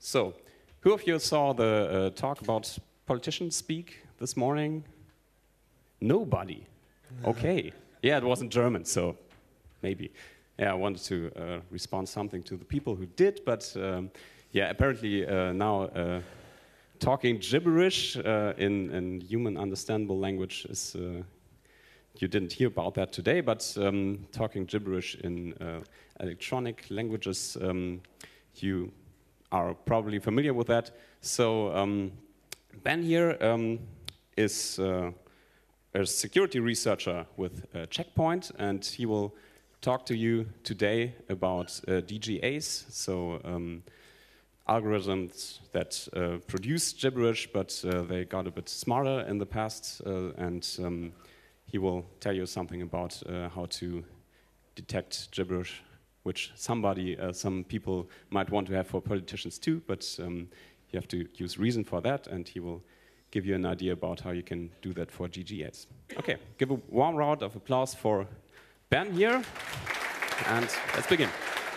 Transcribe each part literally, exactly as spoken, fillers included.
So, who of you saw the uh, talk about politicians speak this morning? Nobody. Okay. Yeah, it wasn't German, so maybe. Yeah, I wanted to uh, respond something to the people who did, but um, yeah, apparently uh, now uh, talking gibberish uh, in, in human understandable language is, uh, you didn't hear about that today, but um, talking gibberish in uh, electronic languages, um, you are probably familiar with that. So um, Ben here um, is uh, a security researcher with uh, Checkpoint, and he will talk to you today about uh, D G As, so um, algorithms that uh, produce gibberish, but uh, they got a bit smarter in the past, uh, and um, he will tell you something about uh, how to detect gibberish, which somebody, uh, some people might want to have for politicians too, but um, you have to use reason for that, and he will give you an idea about how you can do that for G G As. Okay, give a warm round of applause for Ben here, and let's begin.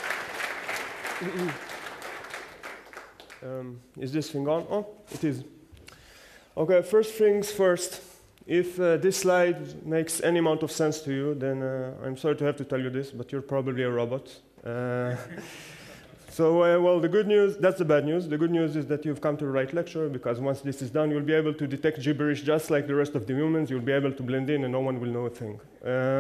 Um, is this thing on? Oh, it is. Okay, first things first. If uh, this slide makes any amount of sense to you, then uh, I'm sorry to have to tell you this, but you're probably a robot. Uh, so, uh, well, the good news, that's the bad news. The good news is that you've come to the right lecture, because once this is done, you'll be able to detect gibberish just like the rest of the humans. You'll be able to blend in, and no one will know a thing. Uh,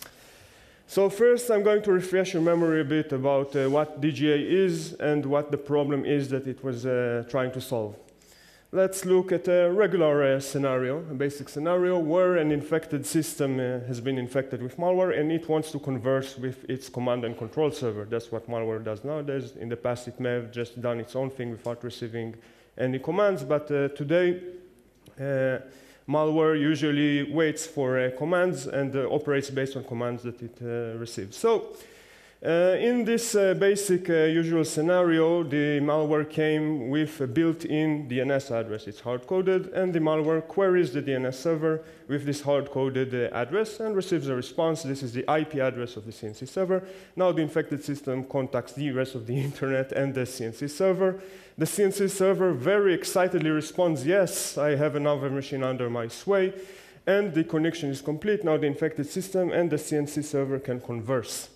so first, I'm going to refresh your memory a bit about uh, what D G A is and what the problem is that it was uh, trying to solve. Let's look at a regular uh, scenario, a basic scenario where an infected system uh, has been infected with malware and it wants to converse with its command and control server. That's what malware does nowadays. In the past, it may have just done its own thing without receiving any commands, but uh, today, uh, malware usually waits for uh, commands and uh, operates based on commands that it uh, receives. So, Uh, in this uh, basic uh, usual scenario, the malware came with a built-in D N S address. It's hard-coded, and the malware queries the D N S server with this hard-coded uh, address and receives a response. This is the I P address of the C N C server. Now the infected system contacts the rest of the internet and the C N C server. The C N C server very excitedly responds, yes, I have another machine under my sway, and the connection is complete. Now the infected system and the C N C server can converse.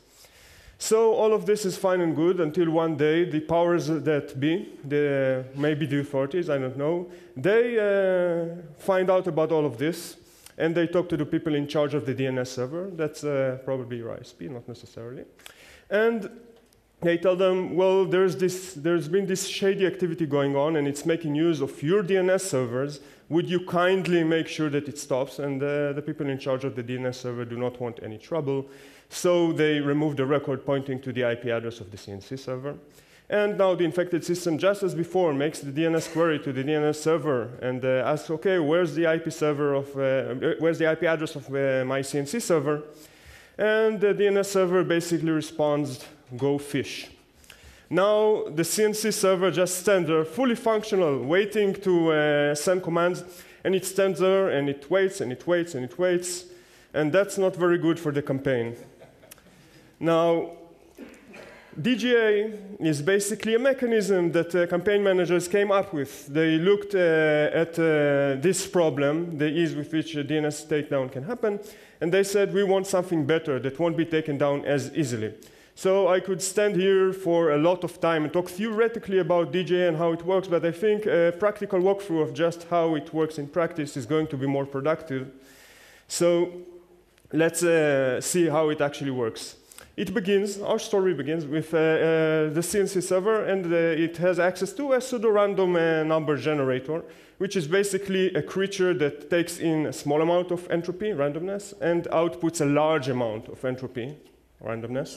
So all of this is fine and good until one day the powers that be, the, maybe the authorities, I don't know, they uh, find out about all of this, and they talk to the people in charge of the D N S server. That's uh, probably your I S P, not necessarily. And they tell them, well, there's, this, there's been this shady activity going on, and it's making use of your D N S servers. Would you kindly make sure that it stops? And uh, the people in charge of the D N S server do not want any trouble. So they remove the record pointing to the I P address of the C N C server. And now the infected system, just as before, makes the D N S query to the D N S server and uh, asks, OK, where's the I P server of, uh, where's the I P address of uh, my C N C server? And the D N S server basically responds, go fish. Now the C N C server just stands there, fully functional, waiting to uh, send commands. And it stands there, and it waits, and it waits, and it waits. And that's not very good for the campaign. Now, D G A is basically a mechanism that uh, campaign managers came up with. They looked uh, at uh, this problem, the ease with which a D N S takedown can happen, and they said, we want something better that won't be taken down as easily. So I could stand here for a lot of time and talk theoretically about D G A and how it works, but I think a practical walkthrough of just how it works in practice is going to be more productive. So let's uh, see how it actually works. It begins, our story begins with uh, uh, the C N C server, and uh, it has access to a pseudo-random uh, number generator, which is basically a creature that takes in a small amount of entropy, randomness, and outputs a large amount of entropy, randomness.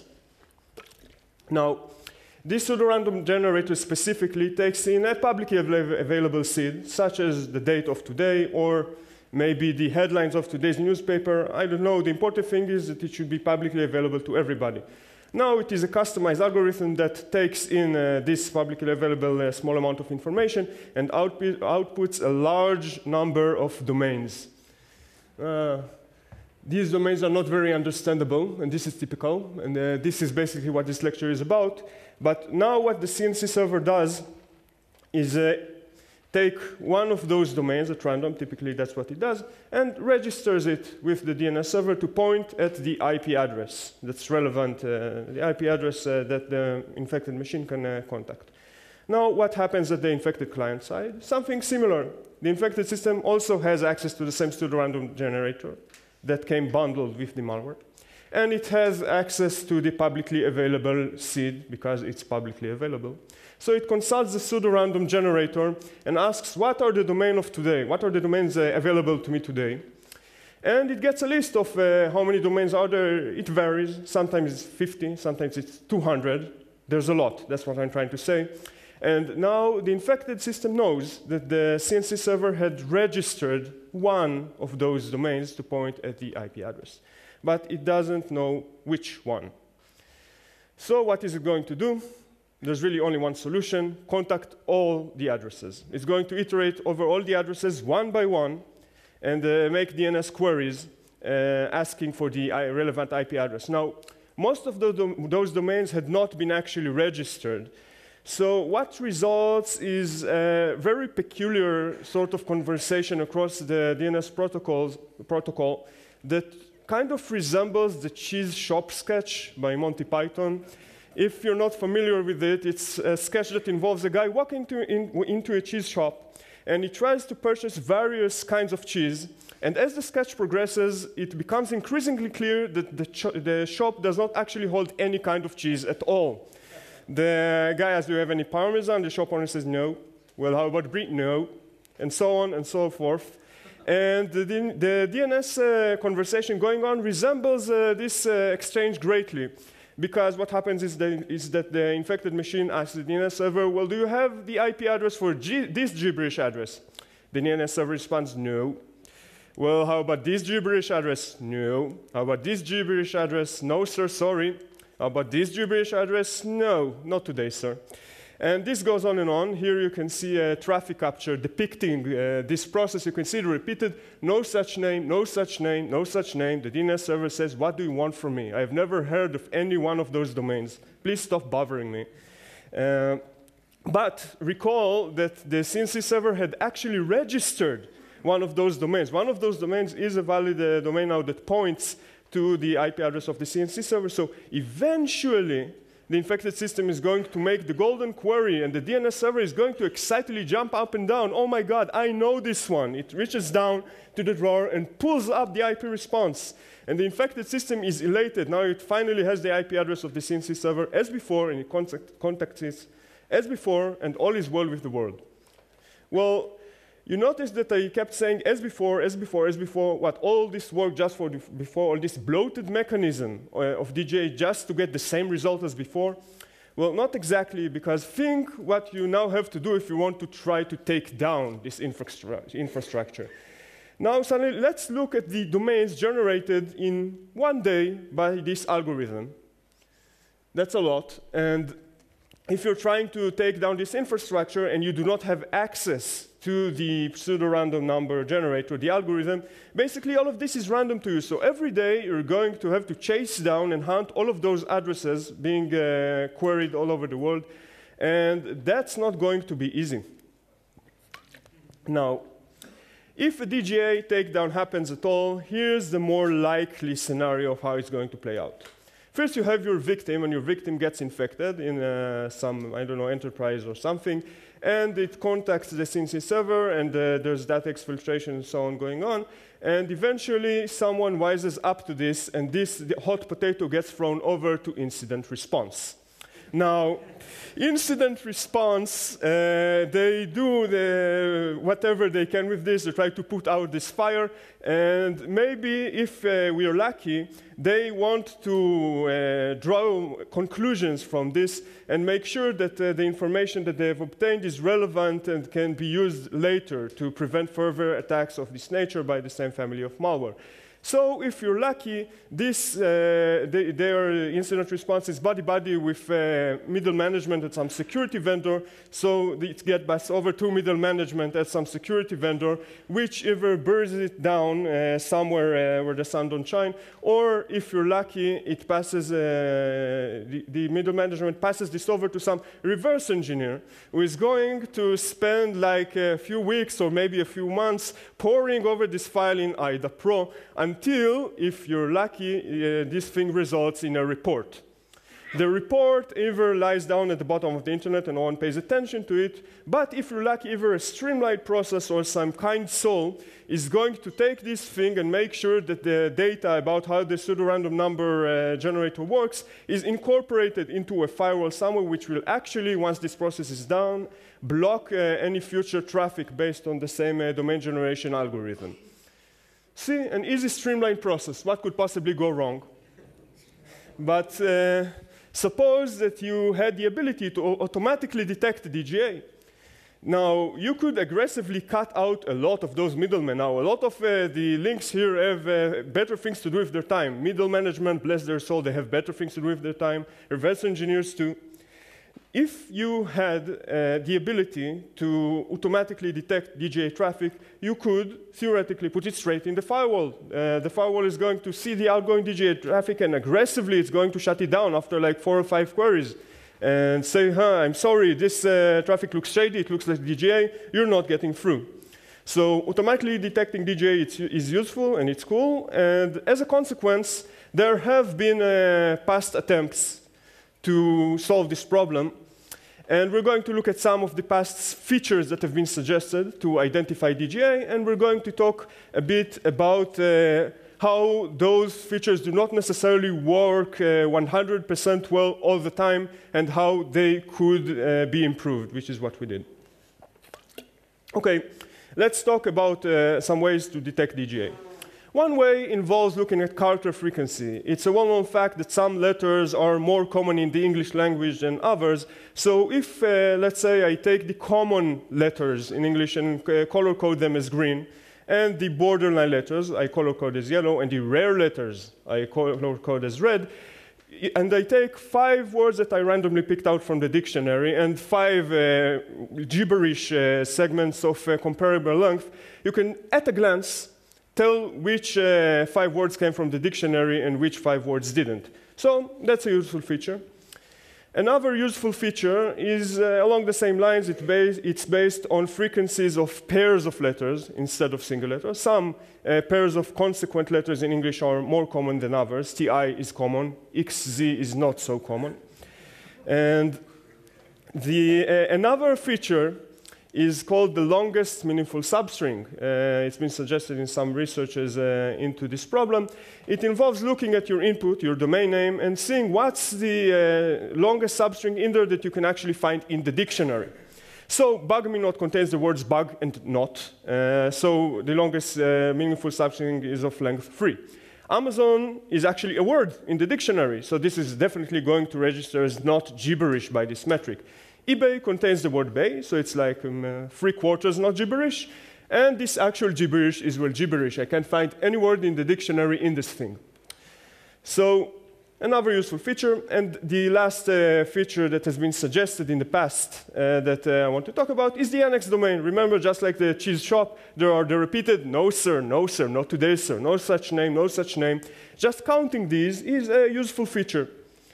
Now, this pseudo-random generator specifically takes in a publicly av- available seed, such as the date of today, or maybe the headlines of today's newspaper. I don't know. The important thing is that it should be publicly available to everybody. Now it is a customized algorithm that takes in uh, this publicly available uh, small amount of information and output, outputs a large number of domains. Uh, these domains are not very understandable, and this is typical. And uh, this is basically what this lecture is about. But now what the C N C server does is uh, take one of those domains at random, typically that's what it does, and registers it with the D N S server to point at the I P address that's relevant, uh, the I P address uh, that the infected machine can uh, contact. Now, what happens at the infected client side? Something similar. The infected system also has access to the same pseudorandom generator that came bundled with the malware. And it has access to the publicly available seed because it's publicly available. So it consults the pseudorandom generator and asks, what are the domains of today? What are the domains uh, available to me today? And it gets a list of uh, how many domains are there. It varies. Sometimes it's fifty, sometimes it's two hundred. There's a lot. That's what I'm trying to say. And now the infected system knows that the C N C server had registered one of those domains to point at the I P address. But it doesn't know which one. So what is it going to do? There's really only one solution: contact all the addresses. It's going to iterate over all the addresses one by one and uh, make D N S queries uh, asking for the relevant I P address. Now, most of those, dom those domains had not been actually registered. So what results is a very peculiar sort of conversation across the D N S protocols, protocol that kind of resembles the cheese shop sketch by Monty Python. If you're not familiar with it, it's a sketch that involves a guy walking to in, into a cheese shop, and he tries to purchase various kinds of cheese. And as the sketch progresses, it becomes increasingly clear that the, ch the shop does not actually hold any kind of cheese at all. The guy asks, do you have any Parmesan? The shop owner says, no. Well, how about brie? No. And so on and so forth. And the, the D N S uh, conversation going on resembles uh, this uh, exchange greatly. Because what happens is, the, is that the infected machine asks the D N S server, well, do you have the I P address for G this gibberish address? The D N S server responds, no. Well, how about this gibberish address? No. How about this gibberish address? No, sir, sorry. How about this gibberish address? No, not today, sir. And this goes on and on. Here you can see a traffic capture depicting uh, this process. You can see it repeated. No such name, no such name, no such name. The D N S server says, what do you want from me? I have never heard of any one of those domains. Please stop bothering me. Uh, but recall that the C N C server had actually registered one of those domains. One of those domains is a valid uh, domain now that points to the I P address of the C N C server. So eventually, the infected system is going to make the golden query, and the D N S server is going to excitedly jump up and down. Oh my God, I know this one. It reaches down to the drawer and pulls up the I P response. And the infected system is elated. Now it finally has the I P address of the C N C server as before, and it contact, contacts it as before, and all is well with the world. Well, you notice that I kept saying as before, as before, as before, what all this work just for the, before, all this bloated mechanism uh, of D J A just to get the same result as before? Well, not exactly, because think what you now have to do if you want to try to take down this infrastru infrastructure. Now, suddenly, let's look at the domains generated in one day by this algorithm. That's a lot, and if you're trying to take down this infrastructure and you do not have access to the pseudo-random number generator, the algorithm, basically all of this is random to you. So every day you're going to have to chase down and hunt all of those addresses being uh, queried all over the world. And that's not going to be easy. Now, if a D G A takedown happens at all, here's the more likely scenario of how it's going to play out. First, you have your victim, and your victim gets infected in uh, some, I don't know, enterprise or something, and it contacts the C N C server, and uh, there's data exfiltration and so on going on, and eventually someone wises up to this, and this the hot potato gets thrown over to incident response. Now, incident response, uh, they do the, whatever they can with this. They try to put out this fire, and maybe if uh, we are lucky, they want to uh, draw conclusions from this and make sure that uh, the information that they have obtained is relevant and can be used later to prevent further attacks of this nature by the same family of malware. So if you're lucky, this, uh, they, their incident response is buddy-buddy with uh, middle management at some security vendor. So it gets passed over to middle management at some security vendor, which either burns it down uh, somewhere uh, where the sun don't shine, or if you're lucky, it passes, uh, the, the middle management passes this over to some reverse engineer who is going to spend like a few weeks or maybe a few months poring over this file in I D A Pro until, if you're lucky, uh, this thing results in a report. The report either lies down at the bottom of the internet and no one pays attention to it, but if you're lucky, either a streamlined process or some kind soul is going to take this thing and make sure that the data about how the pseudo-random number uh, generator works is incorporated into a firewall somewhere, which will actually, once this process is done, block uh, any future traffic based on the same uh, domain generation algorithm. See, an easy streamlined process. What could possibly go wrong? But uh, suppose that you had the ability to automatically detect D G A. Now, you could aggressively cut out a lot of those middlemen. Now, a lot of uh, the links here have uh, better things to do with their time. Middle management, bless their soul, they have better things to do with their time. Reverse engineers too. If you had uh, the ability to automatically detect D G A traffic, you could theoretically put it straight in the firewall. Uh, the firewall is going to see the outgoing D G A traffic, and aggressively it's going to shut it down after like four or five queries and say, huh, I'm sorry, this uh, traffic looks shady, it looks like D G A, you're not getting through. So automatically detecting D G A it's, is useful and it's cool, and as a consequence, there have been uh, past attempts to solve this problem. And we're going to look at some of the past features that have been suggested to identify D G A, and we're going to talk a bit about uh, how those features do not necessarily work uh, one hundred percent well all the time, and how they could uh, be improved, which is what we did. Okay, let's talk about uh, some ways to detect D G A. One way involves looking at character frequency. It's a well-known fact that some letters are more common in the English language than others. So if, uh, let's say, I take the common letters in English and uh, color code them as green, and the borderline letters I color code as yellow, and the rare letters I color code as red, and I take five words that I randomly picked out from the dictionary and five uh, gibberish uh, segments of uh, comparable length, you can, at a glance, tell which uh, five words came from the dictionary and which five words didn't. So that's a useful feature. Another useful feature is uh, along the same lines. It's based, it's based on frequencies of pairs of letters instead of single letters. Some uh, pairs of consequent letters in English are more common than others. T I is common. X Z is not so common. And the, uh, another feature is called the longest meaningful substring. Uh, it's been suggested in some researches uh, into this problem. It involves looking at your input, your domain name, and seeing what's the uh, longest substring in there that you can actually find in the dictionary. So bug me not contains the words bug and not. Uh, so the longest uh, meaningful substring is of length three. Amazon is actually a word in the dictionary, so this is definitely going to register as not gibberish by this metric. eBay contains the word bay, so it's like um, uh, three quarters not gibberish. And this actual gibberish is, well, gibberish. I can't find any word in the dictionary in this thing. So another useful feature. And the last uh, feature that has been suggested in the past uh, that uh, I want to talk about is the annex domain. Remember, just like the cheese shop, there are the repeated no, sir, no, sir, not today, sir, no such name, no such name. Just counting these is a useful feature.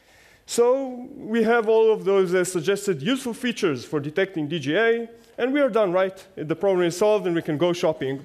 So we have all of those uh, suggested useful features for detecting D G A, and we are done, right? The problem is solved, and we can go shopping.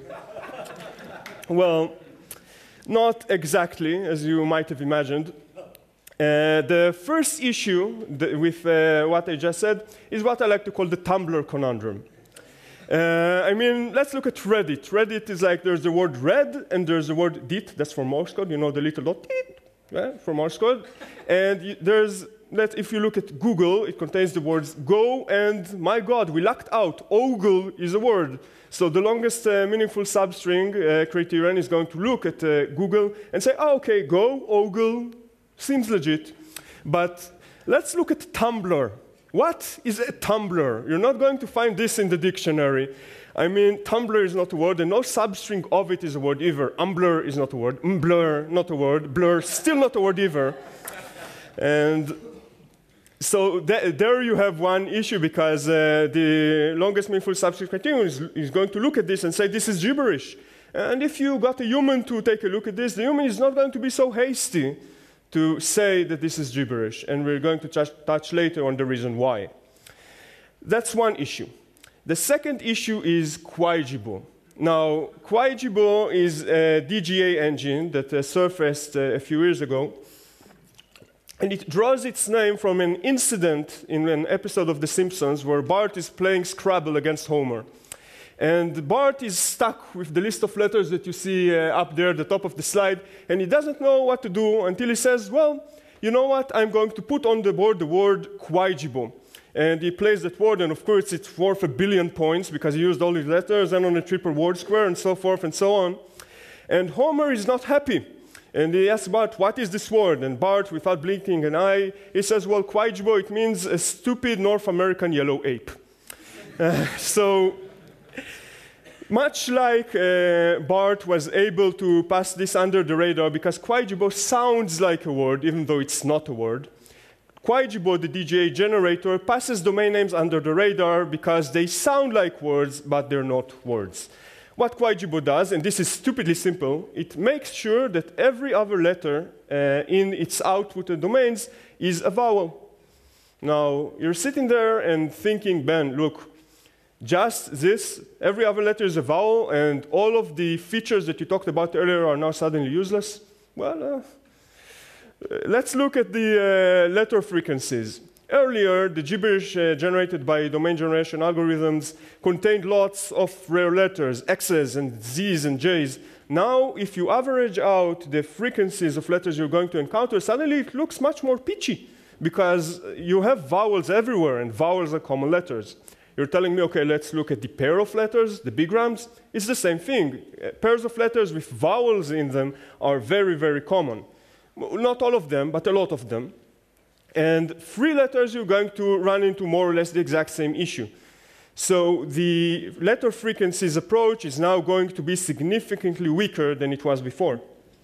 Well, not exactly, as you might have imagined. Uh, the first issue with uh, what I just said is what I like to call the Tumblr conundrum. Uh, I mean, let's look at Reddit. Reddit is like there's the word red, and there's the word dit, that's for Morse code, you know, the little dot, dit, yeah, for Morse code. And there's, let, if you look at Google, it contains the words go and, my God, we lucked out. Ogle is a word. So the longest uh, meaningful substring uh, criterion is going to look at uh, Google and say, oh, okay, go, Ogle, seems legit. But let's look at Tumblr. What is a tumbler? You're not going to find this in the dictionary. I mean, tumbler is not a word, and no substring of it is a word either. Umblur is not a word. Mblur, not a word. Blur, still not a word either. And so th there you have one issue, because uh, the longest meaningful substring criterion is, is going to look at this and say this is gibberish. And if you got a human to take a look at this, the human is not going to be so hasty to say that this is gibberish. And we're going to touch, touch later on the reason why. That's one issue. The second issue is Quaijibo. Now, Quaijibo is a D G A engine that uh, surfaced uh, a few years ago. And it draws its name from an incident in an episode of The Simpsons where Bart is playing Scrabble against Homer. And Bart is stuck with the list of letters that you see uh, up there at the top of the slide, and he doesn't know what to do until he says, well, you know what, I'm going to put on the board the word Quaijibo. And he plays that word, and of course it's worth a billion points because he used all these letters and on a triple word square and so forth and so on. And Homer is not happy. And he asks Bart, what is this word? And Bart, without blinking an eye, he says, well, Quaijibo, it means a stupid North American yellow ape. Uh, so, much like uh, Bart was able to pass this under the radar because Quaijibo sounds like a word, even though it's not a word, Quaijibo, the D G A generator, passes domain names under the radar because they sound like words, but they're not words. What Quaijibo does, and this is stupidly simple, it makes sure that every other letter uh, in its output domains is a vowel. Now, you're sitting there and thinking, Ben, look, just this, every other letter is a vowel, and all of the features that you talked about earlier are now suddenly useless? Well, uh, let's look at the uh, letter frequencies. Earlier, the gibberish uh, generated by domain generation algorithms contained lots of rare letters, X's and Z's and J's. Now, if you average out the frequencies of letters you're going to encounter, suddenly it looks much more pitchy because you have vowels everywhere, and vowels are common letters. You're telling me, okay, let's look at the pair of letters, the bigrams. It's the same thing. Uh, pairs of letters with vowels in them are very, very common. Not all of them, but a lot of them. And three letters, you're going to run into more or less the exact same issue. So the letter frequencies approach is now going to be significantly weaker than it was before.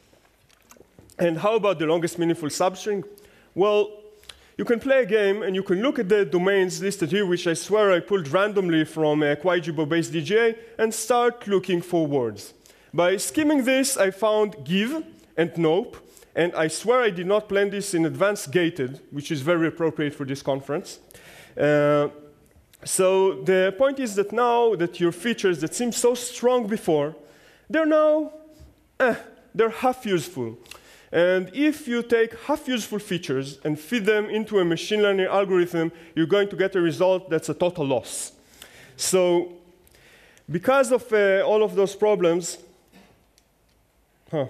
And how about the longest meaningful substring? Well, you can play a game and you can look at the domains listed here, which I swear I pulled randomly from a Quaijibo-based D G A, and start looking for words. By skimming this, I found give and nope. And I swear I did not plan this in advance gated, which is very appropriate for this conference. Uh, so the point is that now that your features that seemed so strong before, they're now, eh, they're half useful. And if you take half useful features and feed them into a machine learning algorithm, you're going to get a result that's a total loss. So because of uh, all of those problems, huh.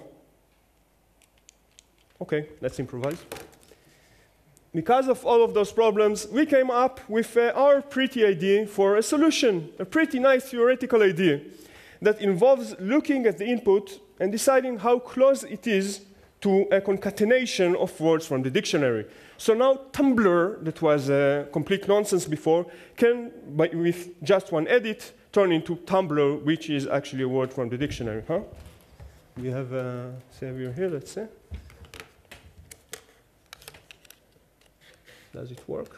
Okay, let's improvise. Because of all of those problems, we came up with uh, our pretty idea for a solution, a pretty nice theoretical idea that involves looking at the input and deciding how close it is to a concatenation of words from the dictionary. So now Tumblr, that was uh, complete nonsense before, can, by, with just one edit, turn into Tumblr, which is actually a word from the dictionary. Huh? We have a savior here, let's say. Does it work?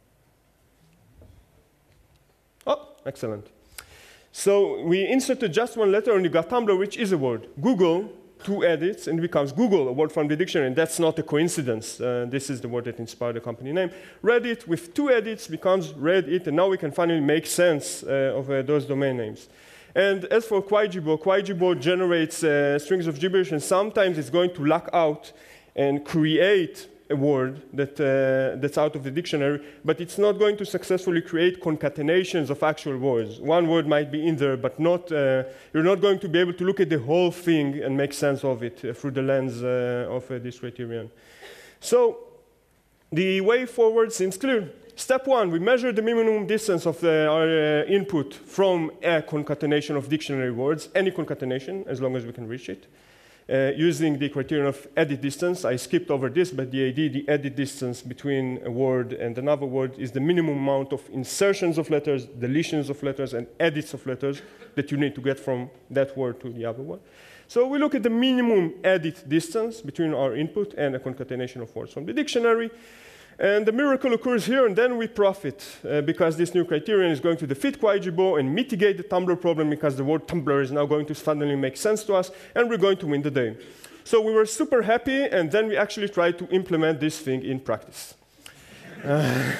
Oh, excellent. So we inserted just one letter and you got Tumblr, which is a word. Google, two edits, and it becomes Google, a word from the dictionary. And that's not a coincidence. Uh, this is the word that inspired the company name. Reddit, with two edits, becomes Reddit, and now we can finally make sense uh, of uh, those domain names. And as for Quaijibo, Quaijibo generates uh, strings of gibberish, and sometimes it's going to luck out and create a word that, uh, that's out of the dictionary, but it's not going to successfully create concatenations of actual words. One word might be in there, but not, uh, you're not going to be able to look at the whole thing and make sense of it uh, through the lens uh, of uh, this criterion. So the way forward seems clear. Step one, we measure the minimum distance of the, our uh, input from a concatenation of dictionary words, any concatenation, as long as we can reach it. uh, using the criterion of edit distance. I skipped over this, but the idea, the edit distance between a word and another word is the minimum amount of insertions of letters, deletions of letters, and edits of letters that you need to get from that word to the other one. So we look at the minimum edit distance between our input and a concatenation of words from the dictionary. And the miracle occurs here, and then we profit, uh, because this new criterion is going to defeat Kwaijibo and mitigate the Tumblr problem, because the word Tumblr is now going to suddenly make sense to us, and we're going to win the day. So we were super happy, and then we actually tried to implement this thing in practice. Uh,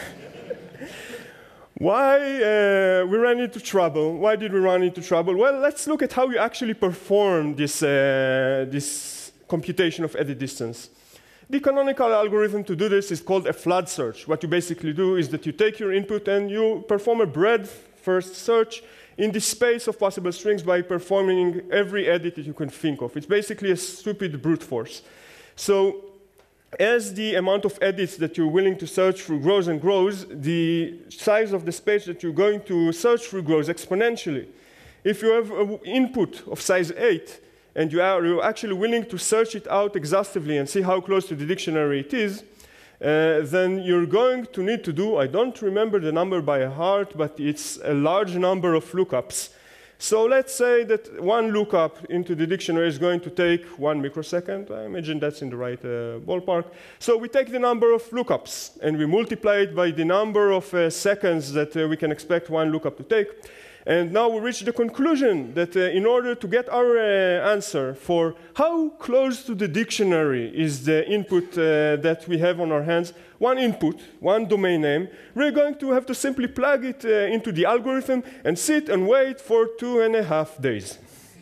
why uh, we ran into trouble? Why did we run into trouble? Well, let's look at how you actually perform this, uh, this computation of edit distance. The canonical algorithm to do this is called a flood search. What you basically do is that you take your input and you perform a breadth-first search in the space of possible strings by performing every edit that you can think of. It's basically a stupid brute force. So as the amount of edits that you're willing to search through grows and grows, the size of the space that you're going to search through grows exponentially. If you have an input of size eight, and you are you're actually willing to search it out exhaustively and see how close to the dictionary it is, uh, then you're going to need to do, I don't remember the number by heart, but it's a large number of lookups. So let's say that one lookup into the dictionary is going to take one microsecond. I imagine that's in the right uh, ballpark. So we take the number of lookups, and we multiply it by the number of uh, seconds that uh, we can expect one lookup to take. And now we reach the conclusion that uh, in order to get our uh, answer for how close to the dictionary is the input uh, that we have on our hands, one input, one domain name, we're going to have to simply plug it uh, into the algorithm and sit and wait for two and a half days.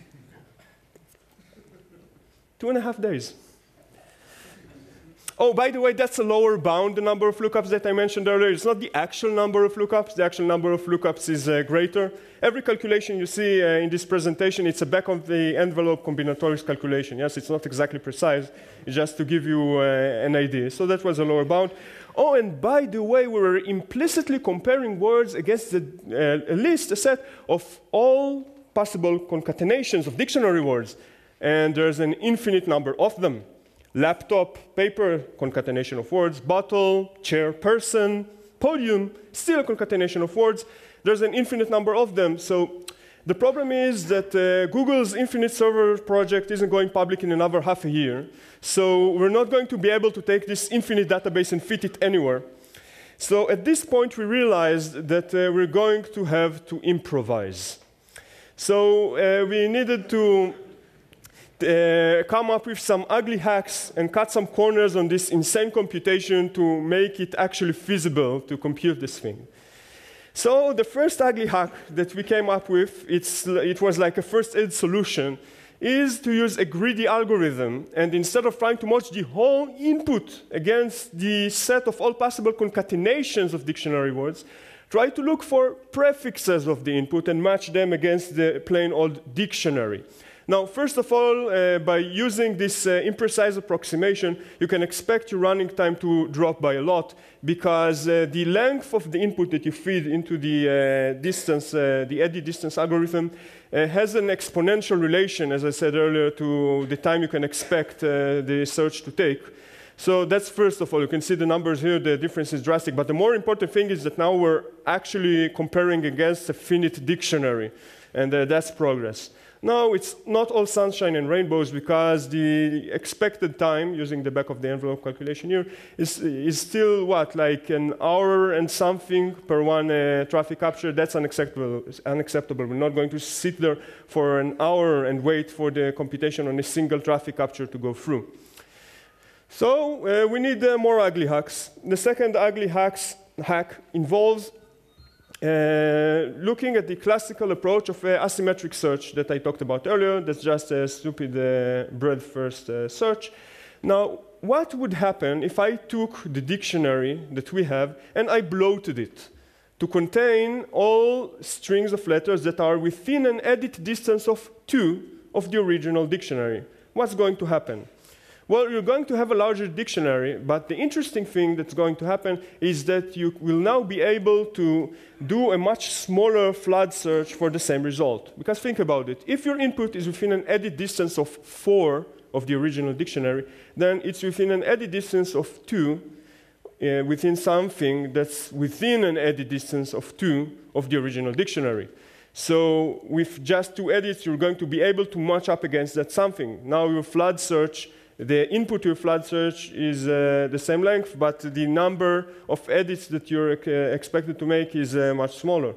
two and a half days. Oh, by the way, that's a lower bound, the number of lookups that I mentioned earlier. It's not the actual number of lookups. The actual number of lookups is uh, greater. Every calculation you see uh, in this presentation, it's a back-of-the-envelope combinatorics calculation. Yes, it's not exactly precise. It's just to give you uh, an idea. So that was a lower bound. Oh, and by the way, we were implicitly comparing words against the, uh, a list, a set of all possible concatenations of dictionary words. And there's an infinite number of them. Laptop, paper, concatenation of words, bottle, chair, person, podium, still a concatenation of words. There's an infinite number of them. So the problem is that uh, Google's Infinite Server project isn't going public in another half a year. So we're not going to be able to take this infinite database and fit it anywhere. So at this point, we realized that uh, we're going to have to improvise. So uh, we needed to Uh, come up with some ugly hacks and cut some corners on this insane computation to make it actually feasible to compute this thing. So the first ugly hack that we came up with, it's, it was like a first aid solution, is to use a greedy algorithm. And instead of trying to match the whole input against the set of all possible concatenations of dictionary words, try to look for prefixes of the input and match them against the plain old dictionary. Now, first of all, uh, by using this uh, imprecise approximation, you can expect your running time to drop by a lot, because uh, the length of the input that you feed into the uh, distance, uh, the edit distance algorithm, uh, has an exponential relation, as I said earlier, to the time you can expect uh, the search to take. So that's first of all. You can see the numbers here, the difference is drastic. But the more important thing is that now we're actually comparing against a finite dictionary, and uh, that's progress. No, it's not all sunshine and rainbows, because the expected time, using the back of the envelope calculation here, is, is still what, like an hour and something per one uh, traffic capture. That's unacceptable. It's unacceptable. We're not going to sit there for an hour and wait for the computation on a single traffic capture to go through. So uh, we need uh, more ugly hacks. The second ugly hacks, hack involves Uh, looking at the classical approach of uh, asymmetric search that I talked about earlier. That's just a stupid uh, breadth-first uh, search. Now, what would happen if I took the dictionary that we have and I bloated it to contain all strings of letters that are within an edit distance of two of the original dictionary? What's going to happen? Well, you're going to have a larger dictionary, but the interesting thing that's going to happen is that you will now be able to do a much smaller flood search for the same result. Because think about it. If your input is within an edit distance of four of the original dictionary, then it's within an edit distance of two, uh, within something that's within an edit distance of two of the original dictionary. So with just two edits, you're going to be able to match up against that something. Now your flood search, the input to your flood search is uh, the same length, but the number of edits that you're uh, expected to make is uh, much smaller.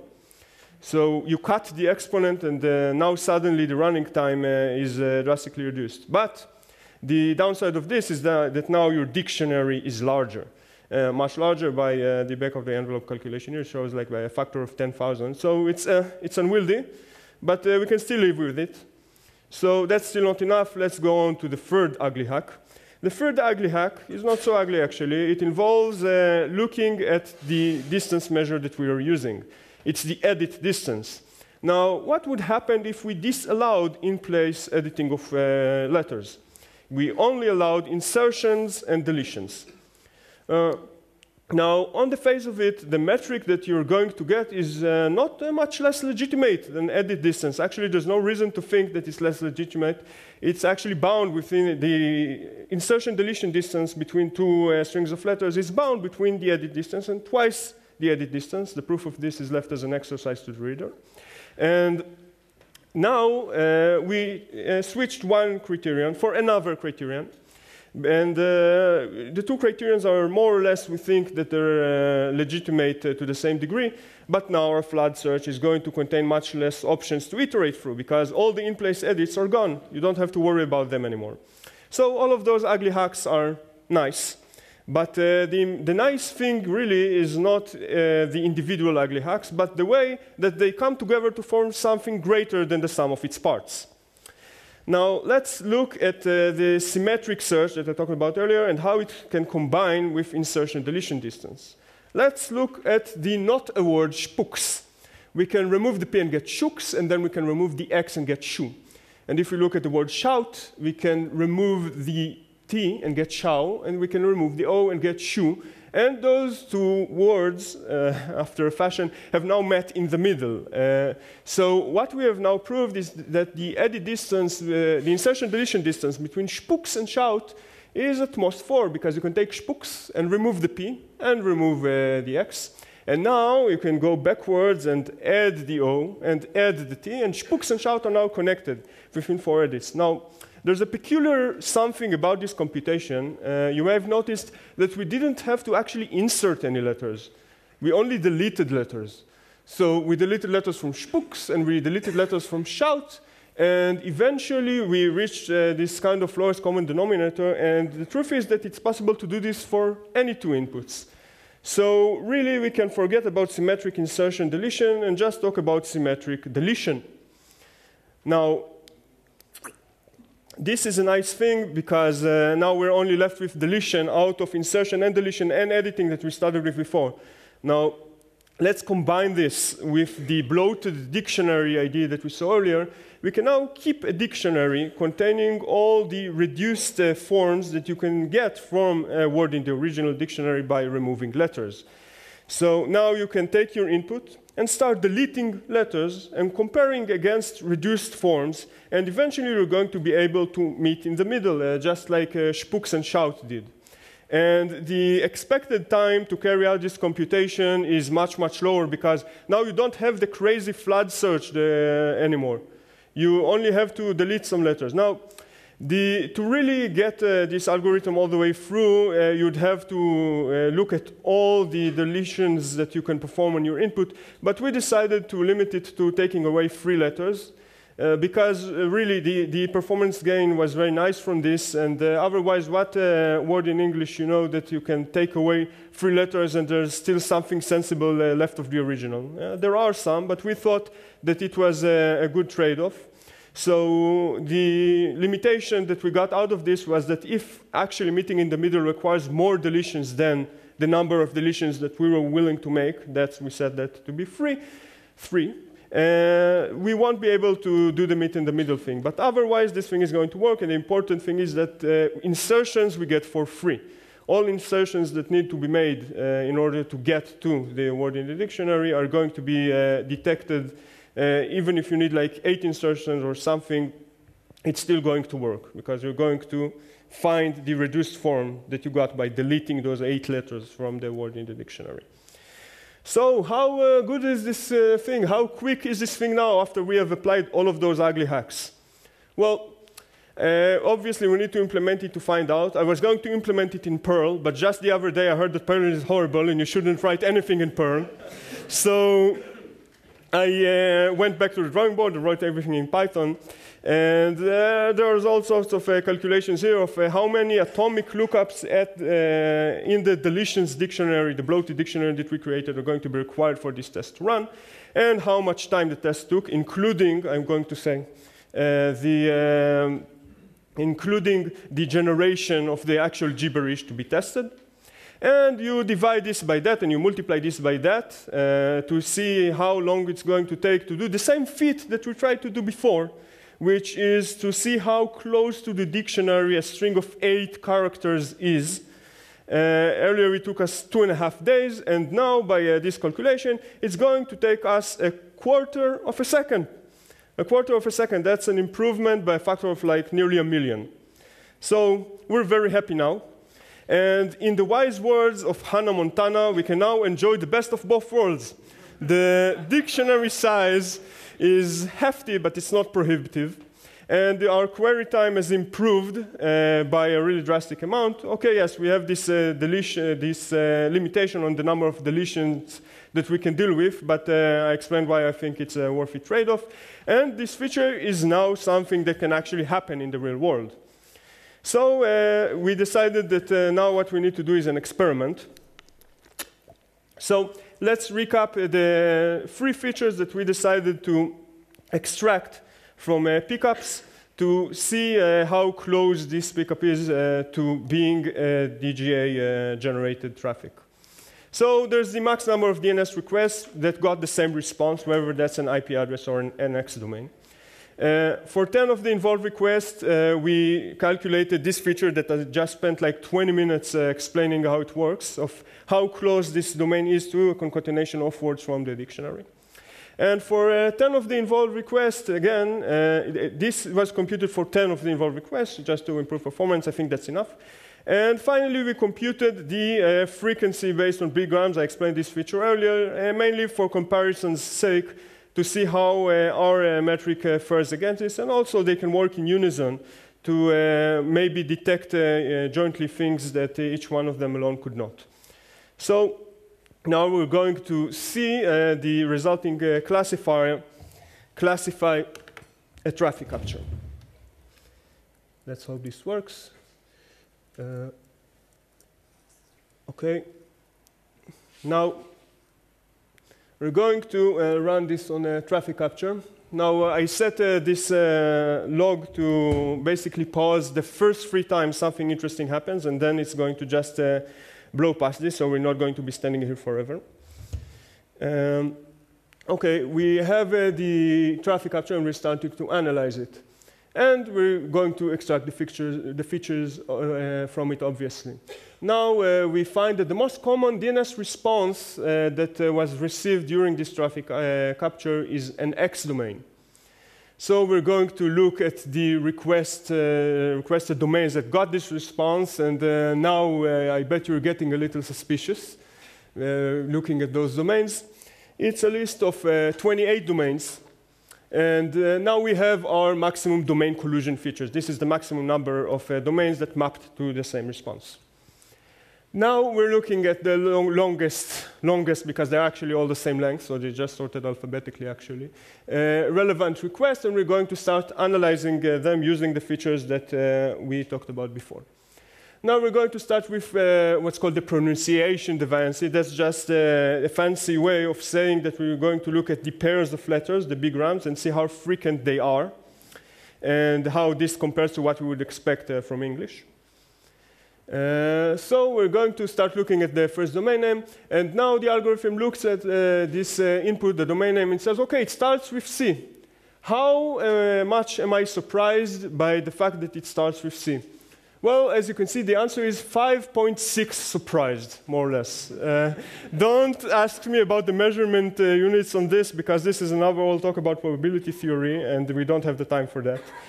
So you cut the exponent, and uh, now suddenly the running time uh, is uh, drastically reduced. But the downside of this is that, that now your dictionary is larger. Uh, much larger by uh, the back of the envelope calculation here shows like by a factor of ten thousand. So it's, uh, it's unwieldy, but uh, we can still live with it. So that's still not enough. Let's go on to the third ugly hack. The third ugly hack is not so ugly, actually. It involves uh, looking at the distance measure that we are using. It's the edit distance. Now, what would happen if we disallowed in-place editing of uh, letters? We only allowed insertions and deletions. Uh, now, on the face of it, the metric that you're going to get is uh, not uh, much less legitimate than edit distance. Actually, there's no reason to think that it's less legitimate. It's actually bound within the insertion-deletion distance between two uh, strings of letters is bound between the edit distance and twice the edit distance. The proof of this is left as an exercise to the reader. And now uh, we uh, switched one criterion for another criterion. And uh, the two criterions are more or less, we think, that they're uh, legitimate uh, to the same degree, but now our flood search is going to contain much less options to iterate through because all the in-place edits are gone. You don't have to worry about them anymore. So all of those ugly hacks are nice, but uh, the, the nice thing really is not uh, the individual ugly hacks, but the way that they come together to form something greater than the sum of its parts. Now, let's look at uh, the symmetric search that I talked about earlier and how it can combine with insertion-deletion distance. Let's look at the not a word spooks. We can remove the P and get shooks, and then we can remove the X and get shoo. And if we look at the word shout, we can remove the T and get shao, and we can remove the O and get shoo. And those two words, uh, after a fashion, have now met in the middle. Uh, so what we have now proved is that the edit distance, uh, the insertion-deletion distance between spooks and shout is at most four, because you can take spooks and remove the P and remove uh, the X. And now you can go backwards and add the O and add the T, and spooks and shout are now connected within four edits. Now, there's a peculiar something about this computation. Uh, you may have noticed that we didn't have to actually insert any letters. We only deleted letters. So we deleted letters from spooks, and we deleted letters from shout, and eventually we reached uh, this kind of lowest common denominator, and the truth is that it's possible to do this for any two inputs. So really, we can forget about symmetric insertion deletion and just talk about symmetric deletion. Now, this is a nice thing because uh, now we're only left with deletion out of insertion and deletion and editing that we started with before. Now, let's combine this with the bloated dictionary idea that we saw earlier. We can now keep a dictionary containing all the reduced uh, forms that you can get from a word in the original dictionary by removing letters. So now you can take your input and start deleting letters and comparing against reduced forms, and eventually you're going to be able to meet in the middle, uh, just like uh, spooks and shout did. And the expected time to carry out this computation is much, much lower, because now you don't have the crazy flood search the, uh, anymore. You only have to delete some letters. Now, The, to really get uh, this algorithm all the way through, uh, you'd have to uh, look at all the deletions that you can perform on your input. But we decided to limit it to taking away three letters, uh, because uh, really the, the performance gain was very nice from this. And uh, otherwise, what uh, word in English you know that you can take away three letters and there's still something sensible uh, left of the original? Uh, there are some, but we thought that it was a, a good trade-off. So the limitation that we got out of this was that if actually meeting in the middle requires more deletions than the number of deletions that we were willing to make, that's, we said that to be free, three, uh, we won't be able to do the meet in the middle thing. But otherwise, this thing is going to work, and the important thing is that uh, insertions we get for free. All insertions that need to be made uh, in order to get to the word in the dictionary are going to be uh, detected. Uh, even if you need like eight insertions or something, it's still going to work, because you're going to find the reduced form that you got by deleting those eight letters from the word in the dictionary. So how uh, good is this uh, thing? How quick is this thing now after we have applied all of those ugly hacks? Well, uh, obviously we need to implement it to find out. I was going to implement it in Perl, but just the other day I heard that Perl is horrible and you shouldn't write anything in Perl. So I uh, went back to the drawing board and wrote everything in Python. And uh, there's all sorts of uh, calculations here of uh, how many atomic lookups at, uh, in the deletions dictionary, the bloated dictionary that we created, are going to be required for this test to run, and how much time the test took, including, I'm going to say, uh, the, um, including the generation of the actual gibberish to be tested. And you divide this by that, and you multiply this by that uh, to see how long it's going to take to do the same feat that we tried to do before, which is to see how close to the dictionary a string of eight characters is. Uh, earlier it took us two and a half days, and now by uh, this calculation, it's going to take us a quarter of a second. A quarter of a second, that's an improvement by a factor of like nearly a million. So we're very happy now. And in the wise words of Hannah Montana, we can now enjoy the best of both worlds. The dictionary size is hefty, but it's not prohibitive. And our query time has improved uh, by a really drastic amount. Okay, yes, we have this, uh, deletion, this uh, limitation on the number of deletions that we can deal with, but uh, I explained why I think it's a worthy trade-off. And this feature is now something that can actually happen in the real world. So uh, we decided that uh, now what we need to do is an experiment. So let's recap uh, the three features that we decided to extract from uh, pickups to see uh, how close this pickup is uh, to being uh, D G A-generated uh, traffic. So there's the max number of D N S requests that got the same response, whether that's an I P address or an N X domain. Uh, for ten of the involved requests, uh, we calculated this feature that I just spent like twenty minutes uh, explaining how it works, of how close this domain is to a concatenation of words from the dictionary. And for uh, ten of the involved requests, again, uh, this was computed for ten of the involved requests, just to improve performance. I think that's enough. And finally, we computed the uh, frequency based on bigrams. I explained this feature earlier, uh, mainly for comparison's sake, to see how uh, our uh, metric uh, fares against this, and also they can work in unison to uh, maybe detect uh, uh, jointly things that uh, each one of them alone could not. So now we're going to see uh, the resulting uh, classifier classify a traffic capture. Let's hope this works. Uh, okay. Now, we're going to uh, run this on a traffic capture. Now, uh, I set uh, this uh, log to basically pause the first three times something interesting happens, and then it's going to just uh, blow past this, so we're not going to be standing here forever. Um, okay, we have uh, the traffic capture, and we're starting to analyze it. And we're going to extract the features, the features uh, from it, obviously. Now uh, we find that the most common D N S response uh, that uh, was received during this traffic uh, capture is an X domain. So we're going to look at the request, uh, requested domains that got this response, and uh, now uh, I bet you're getting a little suspicious uh, looking at those domains. It's a list of uh, twenty-eight domains. And uh, now we have our maximum domain collusion features. This is the maximum number of uh, domains that mapped to the same response. Now we're looking at the long, longest, longest because they're actually all the same length, so they're just sorted alphabetically actually, uh, relevant requests, and we're going to start analyzing uh, them using the features that uh, we talked about before. Now we're going to start with uh, what's called the pronunciation deviancy. That's just uh, a fancy way of saying that we're going to look at the pairs of letters, the bigrams, and see how frequent they are, and how this compares to what we would expect uh, from English. Uh, so we're going to start looking at the first domain name, and now the algorithm looks at uh, this uh, input, the domain name, and says, okay, it starts with C. How uh, much am I surprised by the fact that it starts with C? Well, as you can see, the answer is five point six surprised, more or less. Uh, don't ask me about the measurement uh, units on this, because this is another whole talk about probability theory, and we don't have the time for that.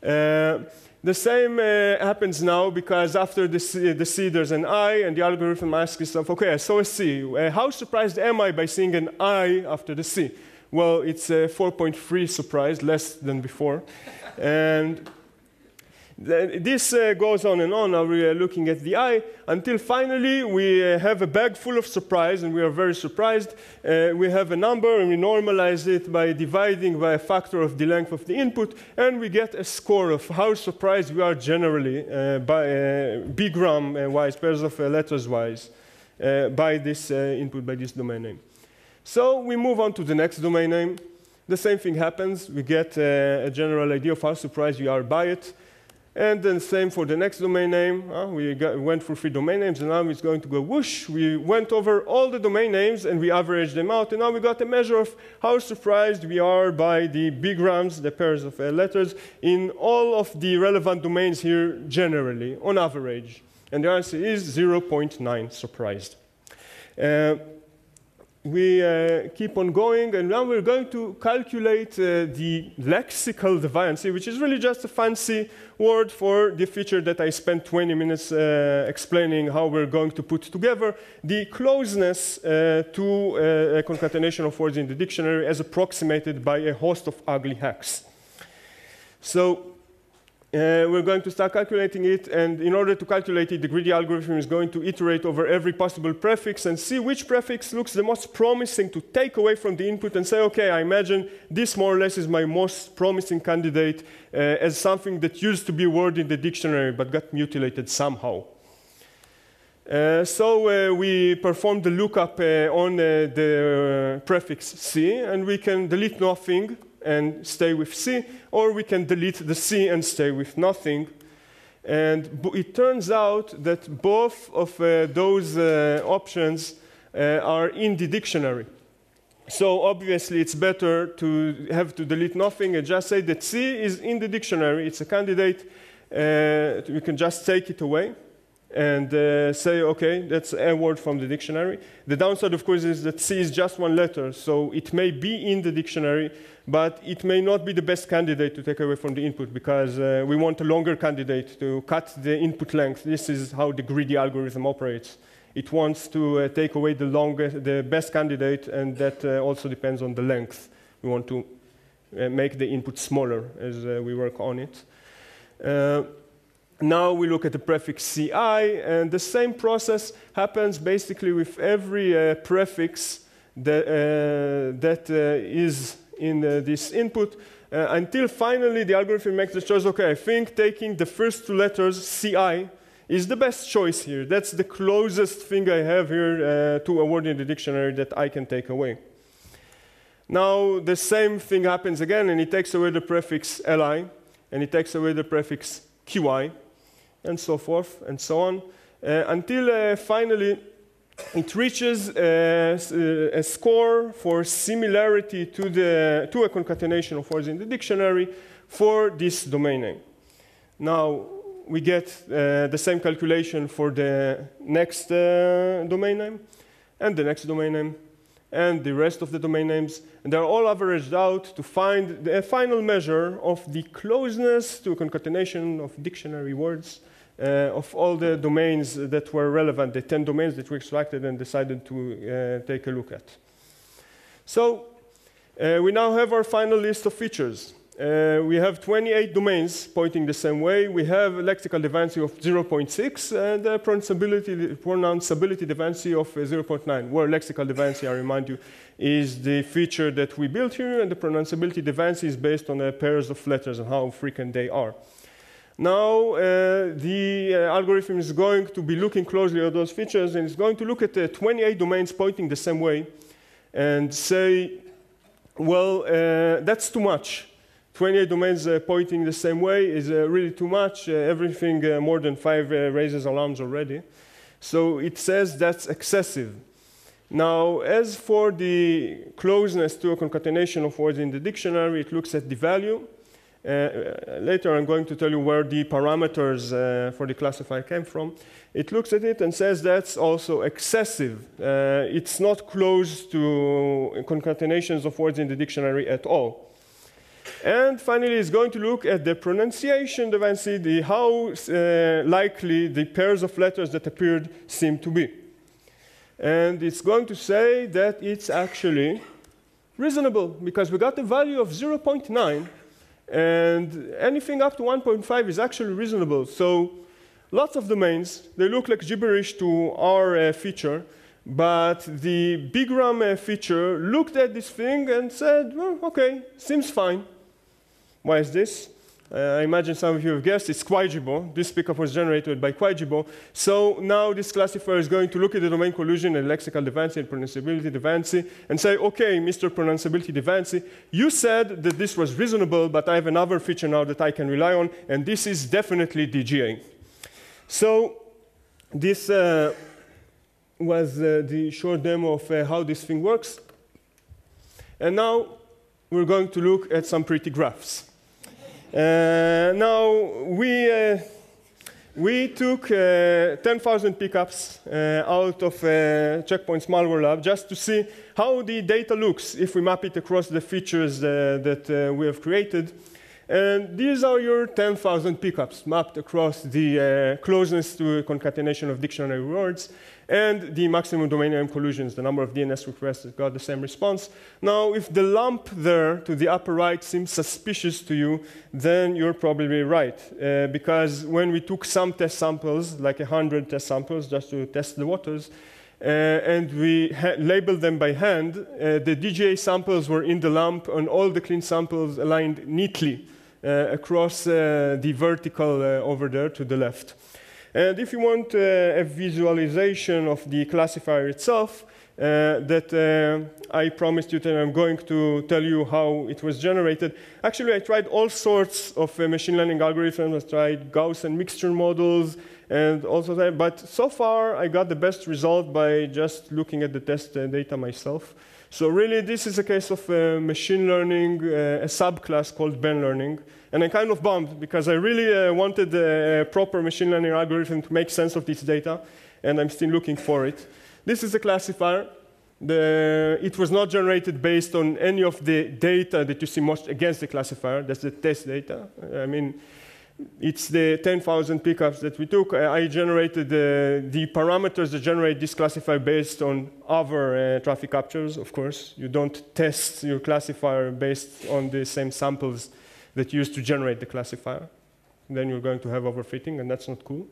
Uh, the same uh, happens now because after the C, the C there's an I, and the algorithm asks itself, okay, I saw a C. Uh, how surprised am I by seeing an I after the C? Well, it's uh, four point three surprised, less than before. And this uh, goes on and on. Now we are looking at the I until finally we uh, have a bag full of surprise, and we are very surprised. Uh, we have a number, and we normalize it by dividing by a factor of the length of the input, and we get a score of how surprised we are generally uh, by uh, bigram-wise, pairs of uh, letters-wise, uh, by this uh, input, by this domain name. So we move on to the next domain name. The same thing happens. We get uh, a general idea of how surprised we are by it. And then same for the next domain name. Uh, we got, went through three domain names, and now it's going to go whoosh. We went over all the domain names, and we averaged them out. And now we got a measure of how surprised we are by the bigrams, the pairs of uh, letters, in all of the relevant domains here generally, on average. And the answer is zero point nine surprised. Uh, We uh, keep on going, and now we're going to calculate uh, the lexical deviancy, which is really just a fancy word for the feature that I spent twenty minutes uh, explaining how we're going to put together, the closeness uh, to uh, a concatenation of words in the dictionary as approximated by a host of ugly hacks. So Uh, we're going to start calculating it, and in order to calculate it, the greedy algorithm is going to iterate over every possible prefix and see which prefix looks the most promising to take away from the input and say, okay, I imagine this more or less is my most promising candidate uh, as something that used to be a word in the dictionary but got mutilated somehow. Uh, so uh, we perform the lookup uh, on uh, the uh, prefix C, and we can delete nothing and stay with C, or we can delete the C and stay with nothing. And it turns out that both of uh, those uh, options uh, are in the dictionary. So obviously it's better to have to delete nothing and just say that C is in the dictionary. It's a candidate. Uh, we can just take it away and uh, say, okay, that's a word from the dictionary. The downside, of course, is that C is just one letter, so it may be in the dictionary, but it may not be the best candidate to take away from the input, because uh, we want a longer candidate to cut the input length. This is how the greedy algorithm operates. It wants to uh, take away the longest, the best candidate, and that uh, also depends on the length. We want to uh, make the input smaller as uh, we work on it. Uh, Now we look at the prefix C I, and the same process happens basically with every uh, prefix that, uh, that uh, is in uh, this input, uh, until finally the algorithm makes the choice, okay, I think taking the first two letters, C I, is the best choice here. That's the closest thing I have here uh, to a word in the dictionary that I can take away. Now the same thing happens again, and it takes away the prefix L I, and it takes away the prefix Q I, and so forth, and so on, uh, until uh, finally it reaches uh, a score for similarity to, the, to a concatenation of words in the dictionary for this domain name. Now, we get uh, the same calculation for the next uh, domain name, and the next domain name, and the rest of the domain names, and they're all averaged out to find the final measure of the closeness to a concatenation of dictionary words uh, of all the domains that were relevant, the ten domains that we extracted and decided to uh, take a look at. So uh, we now have our final list of features. Uh, we have twenty-eight domains pointing the same way. We have a lexical deviancy of zero point six and a pronounceability, pronounceability deviancy of uh, zero point nine, where lexical deviancy, I remind you, is the feature that we built here, and the pronounceability deviancy is based on the pairs of letters and how frequent they are. Now, uh, the uh, algorithm is going to be looking closely at those features, and it's going to look at the twenty-eight domains pointing the same way and say, well, uh, that's too much. twenty-eight domains uh, pointing the same way is uh, really too much. Uh, everything uh, more than five uh, raises alarms already. So it says that's excessive. Now, as for the closeness to a concatenation of words in the dictionary, it looks at the value. Uh, later, I'm going to tell you where the parameters uh, for the classifier came from. It looks at it and says that's also excessive. Uh, it's not close to concatenations of words in the dictionary at all. And finally, it's going to look at the pronunciation deviancy, the how uh, likely the pairs of letters that appeared seem to be. And it's going to say that it's actually reasonable, because we got a value of zero point nine, and anything up to one point five is actually reasonable. So lots of domains, they look like gibberish to our uh, feature, but the bigram uh, feature looked at this thing and said, well, OK, seems fine. Why is this? Uh, I imagine some of you have guessed, it's Quaijibo. This pickup was generated by Quaijibo. So now this classifier is going to look at the domain collusion and lexical deviancy and pronunciability deviancy and say, OK, Mister Pronunciability deviancy, you said that this was reasonable, but I have another feature now that I can rely on, and this is definitely D G A. So this uh, was uh, the short demo of uh, how this thing works. And now we're going to look at some pretty graphs. Uh, now, we, uh, we took uh, ten thousand pickups uh, out of uh, Checkpoint's malware lab just to see how the data looks if we map it across the features uh, that uh, we have created. And these are your ten thousand pickups mapped across the uh, closeness to concatenation of dictionary words and the maximum domain name collusions, the number of D N S requests that got the same response. Now, if the lump there to the upper right seems suspicious to you, then you're probably right. Uh, because when we took some test samples, like one hundred test samples, just to test the waters, uh, and we labeled them by hand, uh, the D G A samples were in the lump, and all the clean samples aligned neatly uh, across uh, the vertical uh, over there to the left. And if you want uh, a visualization of the classifier itself, uh, that uh, I promised you that I'm going to tell you how it was generated. Actually, I tried all sorts of uh, machine learning algorithms. I tried Gaussian mixture models, and also that. But so far, I got the best result by just looking at the test uh, data myself. So really, this is a case of uh, machine learning, uh, a subclass called Ben learning. And I'm kind of bummed, because I really uh, wanted a proper machine learning algorithm to make sense of this data, and I'm still looking for it. This is a classifier. The, it was not generated based on any of the data that you see most against the classifier. That's the test data. I mean, it's the ten thousand pickups that we took. I generated uh, the parameters that generate this classifier based on other uh, traffic captures, of course. You don't test your classifier based on the same samples that you use to generate the classifier. Then you're going to have overfitting, and that's not cool.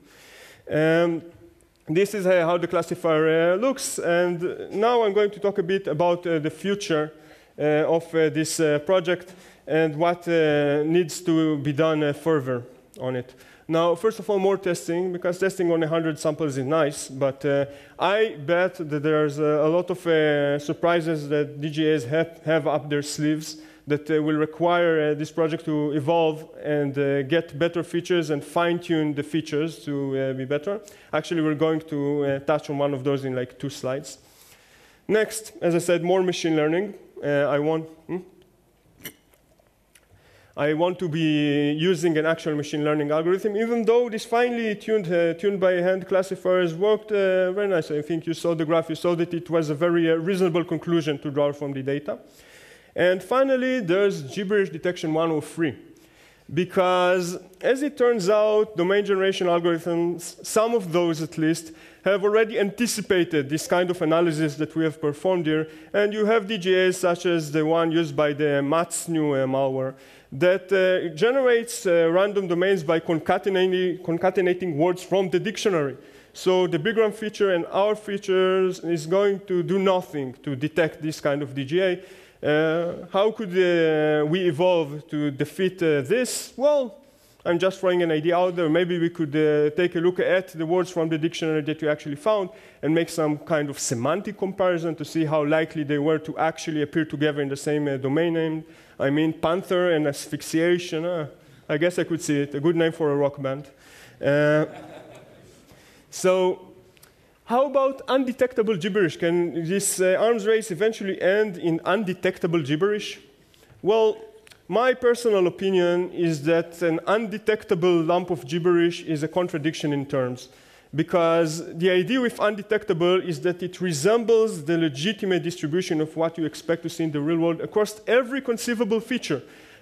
Um, this is uh, how the classifier uh, looks. And now I'm going to talk a bit about uh, the future uh, of uh, this uh, project and what uh, needs to be done uh, further on it. Now, first of all, more testing, because testing on one hundred samples is nice, but uh, I bet that there's uh, a lot of uh, surprises that D G As have, have up their sleeves that uh, will require uh, this project to evolve and uh, get better features and fine-tune the features to uh, be better. Actually, we're going to uh, touch on one of those in like two slides. Next, as I said, more machine learning. Uh, I want... Hmm? I want to be using an actual machine learning algorithm, even though this finely tuned, uh, tuned by hand classifiers worked uh, very nice. I think you saw the graph, you saw that it was a very uh, reasonable conclusion to draw from the data. And finally, there's gibberish detection one oh three. Because as it turns out, domain generation algorithms, some of those at least, have already anticipated this kind of analysis that we have performed here. And you have D G As such as the one used by the Matsnu uh, malware that uh, generates uh, random domains by concatenating, concatenating words from the dictionary. So the bigram feature and our features is going to do nothing to detect this kind of D G A. Uh, how could uh, we evolve to defeat uh, this? Well, I'm just throwing an idea out there. Maybe we could uh, take a look at the words from the dictionary that you actually found and make some kind of semantic comparison to see how likely they were to actually appear together in the same uh, domain name. I mean, panther and asphyxiation. Uh, I guess I could see it. A good name for a rock band. Uh, so. How about undetectable gibberish? Can this uh, arms race eventually end in undetectable gibberish? Well, my personal opinion is that an undetectable lump of gibberish is a contradiction in terms. Because the idea with undetectable is that it resembles the legitimate distribution of what you expect to see in the real world across every conceivable feature.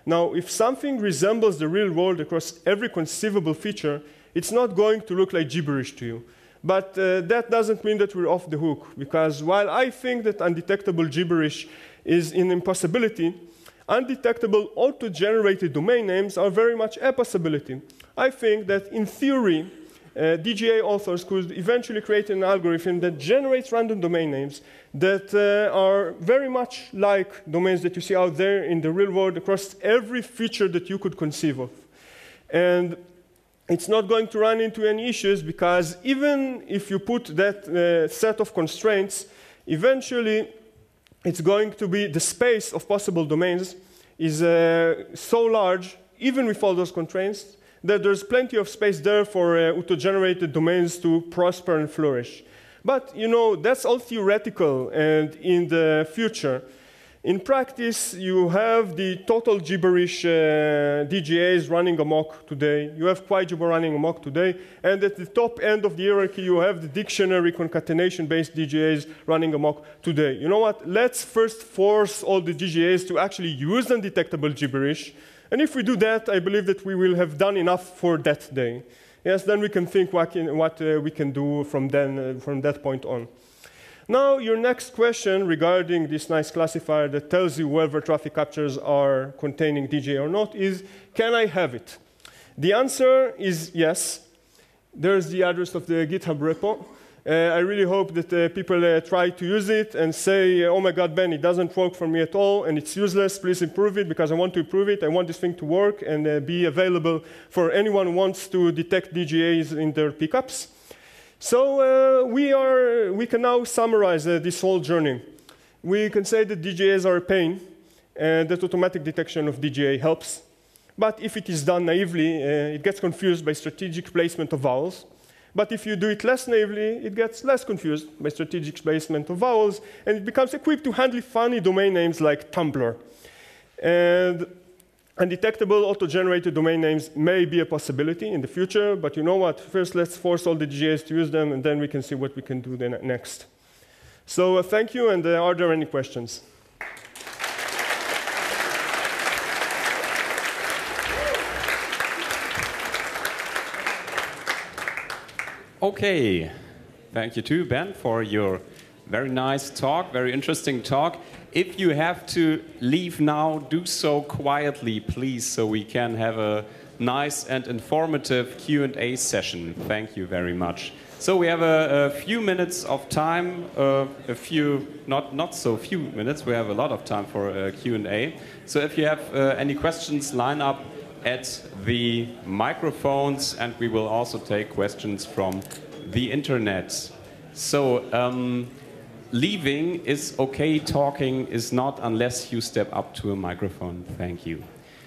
Now, if something resembles the real world across every conceivable feature, it's not going to look like gibberish to you. But uh, that doesn't mean that we're off the hook, because while I think that undetectable gibberish is an impossibility, undetectable auto-generated domain names are very much a possibility. I think that in theory, uh, D G A authors could eventually create an algorithm that generates random domain names that uh, are very much like domains that you see out there in the real world across every feature that you could conceive of. And it's not going to run into any issues, because even if you put that uh, set of constraints, eventually it's going to be the space of possible domains is uh, so large, even with all those constraints, that there's plenty of space there for uh, auto-generated domains to prosper and flourish. But, you know, that's all theoretical and in the future. In practice, you have the total gibberish uh, D G As running amok today. You have Quigibber running amok today. And at the top end of the hierarchy, you have the dictionary concatenation-based D G As running amok today. You know what? Let's first force all the D G As to actually use undetectable gibberish. And if we do that, I believe that we will have done enough for that day. Yes, then we can think what, can, what uh, we can do from, then, uh, from that point on. Now, your next question regarding this nice classifier that tells you whether traffic captures are containing D G A or not is, can I have it? The answer is yes. There's the address of the GitHub repo. Uh, I really hope that uh, people uh, try to use it and say, oh my God, Ben, it doesn't work for me at all, and it's useless. Please improve it, because I want to improve it. I want this thing to work and uh, be available for anyone who wants to detect D G As in their pickups. So uh, we, are, we can now summarize uh, this whole journey. We can say that D G As are a pain, and that automatic detection of D G A helps. But if it is done naively, uh, it gets confused by strategic placement of vowels. But if you do it less naively, it gets less confused by strategic placement of vowels, and it becomes equipped to handle funny domain names like Tumblr. And undetectable auto-generated domain names may be a possibility in the future, but you know what? First, let's force all the D G As to use them, and then we can see what we can do then next. So uh, thank you, and uh, are there any questions? Okay, thank you too, Ben, for your very nice talk, very interesting talk. If you have to leave now, do so quietly, please, so we can have a nice and informative Q and A session. Thank you very much. So we have a, a few minutes of time, uh, a few, not, not so few minutes, we have a lot of time for a Q and A. So if you have uh, any questions, line up at the microphones, and we will also take questions from the internet. So um, leaving is okay, talking is not, unless you step up to a microphone. Thank you.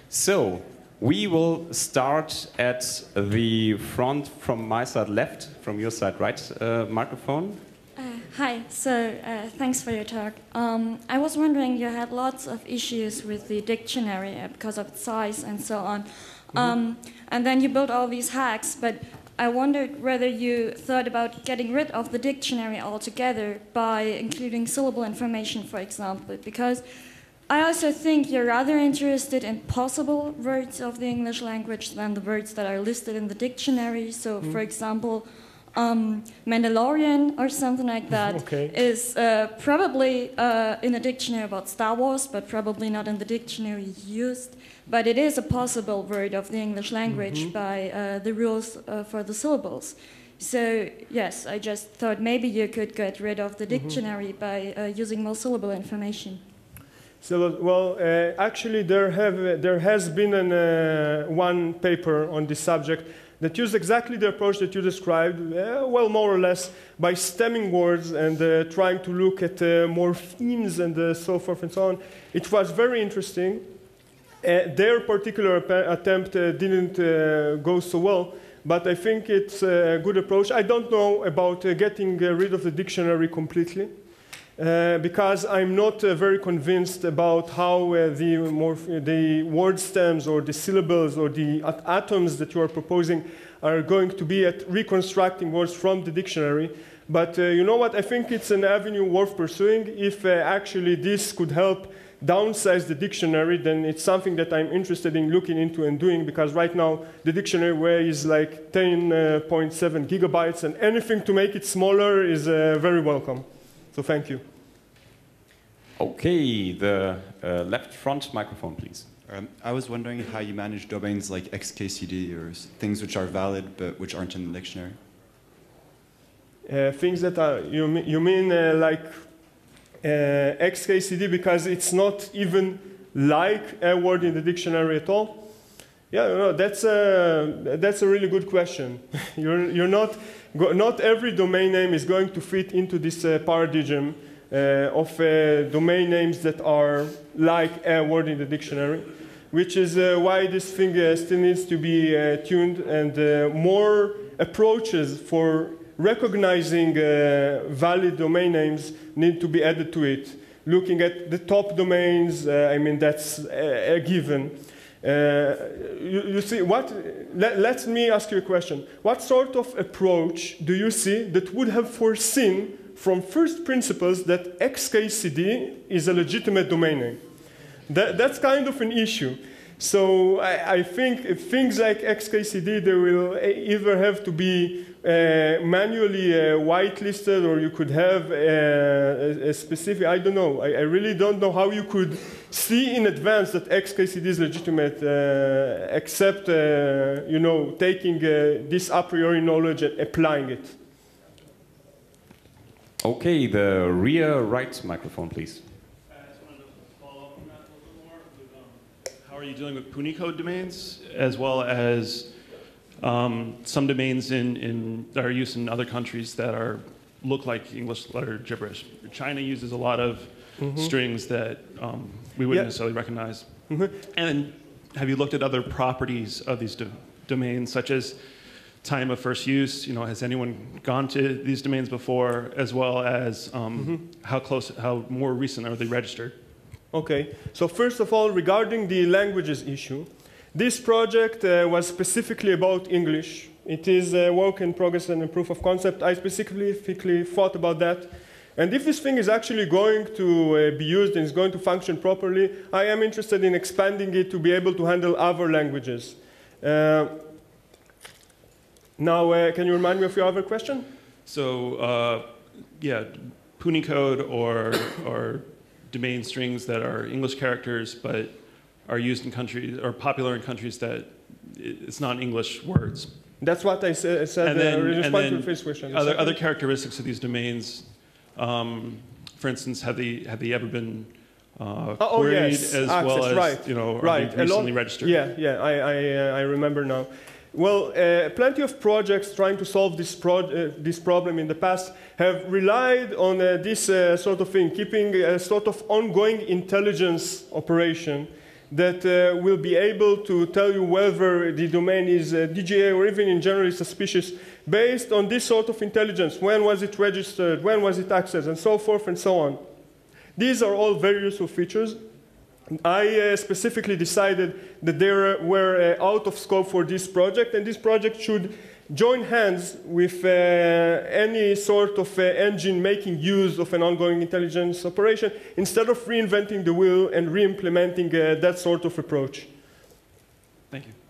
So we will start at the front, from my side left, from your side right, uh, microphone. Uh, hi, so uh, thanks for your talk. Um, I was wondering, you had lots of issues with the dictionary uh, because of its size and so on. Mm-hmm. um, and then you built all these hacks, but I wondered whether you thought about getting rid of the dictionary altogether by including syllable information, for example, because I also think you're rather interested in possible words of the English language than the words that are listed in the dictionary. So, mm-hmm. for example, Um, Mandalorian or something like that okay. is uh, probably uh, in a dictionary about Star Wars, but probably not in the dictionary used. But it is a possible word of the English language mm-hmm. by uh, the rules uh, for the syllables. So yes, I just thought maybe you could get rid of the dictionary mm-hmm. by uh, using more syllable information. So, well, uh, actually, there have uh, there has been an, uh, one paper on this subject that used exactly the approach that you described, uh, well, more or less, by stemming words and uh, trying to look at uh, more themes and uh, so forth and so on. It was very interesting. Uh, their particular attempt uh, didn't uh, go so well, but I think it's a good approach. I don't know about uh, getting uh, rid of the dictionary completely, uh, because I'm not uh, very convinced about how uh, the, morph the word stems or the syllables or the at atoms that you are proposing are going to be at reconstructing words from the dictionary. But uh, you know what? I think it's an avenue worth pursuing if uh, actually this could help downsize the dictionary, then it's something that I'm interested in looking into and doing, because right now the dictionary weighs like ten point seven gigabytes, and anything to make it smaller is uh, very welcome. So thank you. Okay, the uh, left front microphone, please. Um, I was wondering how you manage domains like X K C D or s- things which are valid but which aren't in the dictionary. Uh, things that are, you, mean- you mean uh, like uh, X K C D because it's not even like a word in the dictionary at all? Yeah, no, that's a, that's a really good question. you're, you're not, go, not every domain name is going to fit into this uh, paradigm uh, of uh, domain names that are like a word in the dictionary, which is uh, why this thing uh, still needs to be uh, tuned, and uh, more approaches for recognizing uh, valid domain names need to be added to it. Looking at the top domains, uh, I mean, that's a, a given. Uh, you, you see, what, let, let me ask you a question. What sort of approach do you see that would have foreseen from first principles that X K C D is a legitimate domain name? That, that's kind of an issue. So I, I think if things like X K C D, they will either have to be uh, manually uh, whitelisted, or you could have uh, a, a specific, I don't know. I, I really don't know how you could see in advance that X K C D is legitimate, uh, except, uh, you know, taking uh, this a priori knowledge and applying it. Okay, the rear right microphone, please. How are you dealing with Punycode domains, as well as um, some domains in, in, that are used in other countries that are look like English letter gibberish? China uses a lot of mm-hmm. strings that um, we wouldn't yeah. necessarily recognize. Mm-hmm. And have you looked at other properties of these do domains, such as time of first use? You know, has anyone gone to these domains before, as well as um, mm-hmm. how close, how more recent are they registered? Okay, so first of all, regarding the languages issue, this project uh, was specifically about English. It is a work in progress and a proof of concept. I specifically thought about that. And if this thing is actually going to uh, be used and is going to function properly, I am interested in expanding it to be able to handle other languages. Uh, now, uh, can you remind me of your other question? So, uh, yeah, Punycode or, or domain strings that are English characters but are used in countries, or popular in countries that it's not English words. That's what I sa said and then, uh, in response to the then first question. Other, other characteristics of these domains, um, for instance, have they, have they ever been uh, oh, queried yes. as Access, well as, right. you know, are right. they recently registered? Yeah, yeah, I, I, uh, I remember now. Well, uh, plenty of projects trying to solve this, pro uh, this problem in the past have relied on uh, this uh, sort of thing, keeping a sort of ongoing intelligence operation that uh, will be able to tell you whether the domain is uh, D G A or even in generally suspicious based on this sort of intelligence. When was it registered? When was it accessed? And so forth and so on. These are all very useful features. I uh, specifically decided that they were uh, out of scope for this project, and this project should join hands with uh, any sort of uh, engine making use of an ongoing intelligence operation instead of reinventing the wheel and re-implementing uh, that sort of approach. Thank you.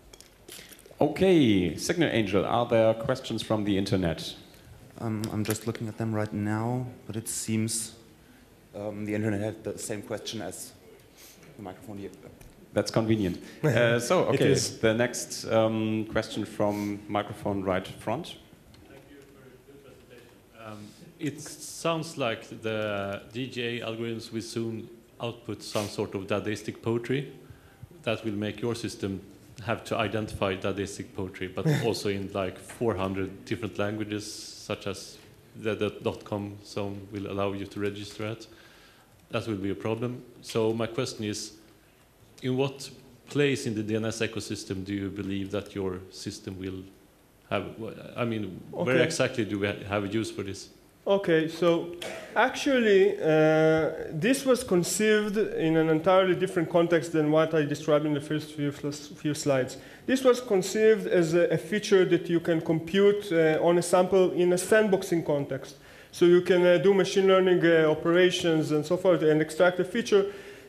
Okay, Signal Angel, are there questions from the internet? Um, I'm just looking at them right now, but it seems um, the internet had the same question as the microphone here. That's convenient. Uh, so, okay, the next um, question from microphone right front. Thank you for a good presentation. Um, it sounds like the D G A algorithms will soon output some sort of Dadaistic poetry that will make your system have to identify Dadaistic poetry, but also in like four hundred different languages, such as the, the .com zone will allow you to register at. That will be a problem. So my question is, in what place in the D N S ecosystem do you believe that your system will have? I mean, okay. Where exactly do we have a use for this? Okay, so actually, uh, this was conceived in an entirely different context than what I described in the first few, few slides. This was conceived as a, a feature that you can compute uh, on a sample in a sandboxing context. So you can uh, do machine learning uh, operations and so forth and extract a feature